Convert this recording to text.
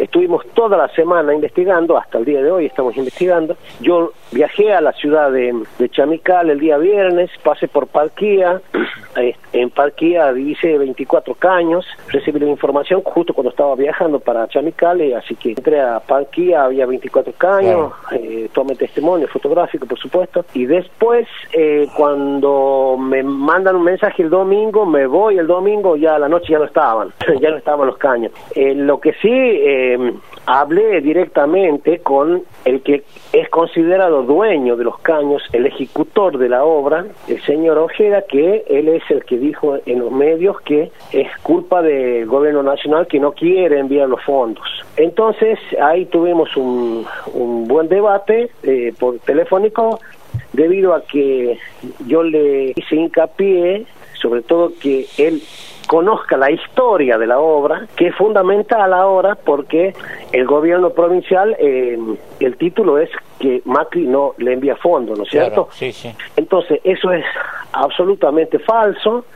estuvimos toda la semana investigando, hasta el día de hoy estamos investigando. Yo viajé a la ciudad de Chamical el día viernes, pasé por Parquía, en Parquía hice 24 caños, recibí la información justo cuando estaba viajando para Chamical, así que entré a Parquía, había 24 caños, tomé testimonio fotográfico, por supuesto, y después, cuando me mandan un mensaje el domingo, me voy el domingo, ya a la noche ya no estaban, ya no estaban los caños. Lo que sí, hablé directamente con el que es considerado dueño de los caños, el ejecutor de la obra, el señor Ojeda, que él es el que dijo en los medios que es culpa del gobierno nacional que no quiere enviar los fondos. Entonces ahí tuvimos un buen debate por telefónico, debido a que yo le hice hincapié, sobre todo que él conozca la historia de la obra, que es fundamental ahora porque el gobierno provincial, el título es que Macri no le envía fondos, ¿no es cierto? Claro, sí, sí. Entonces, eso es absolutamente falso.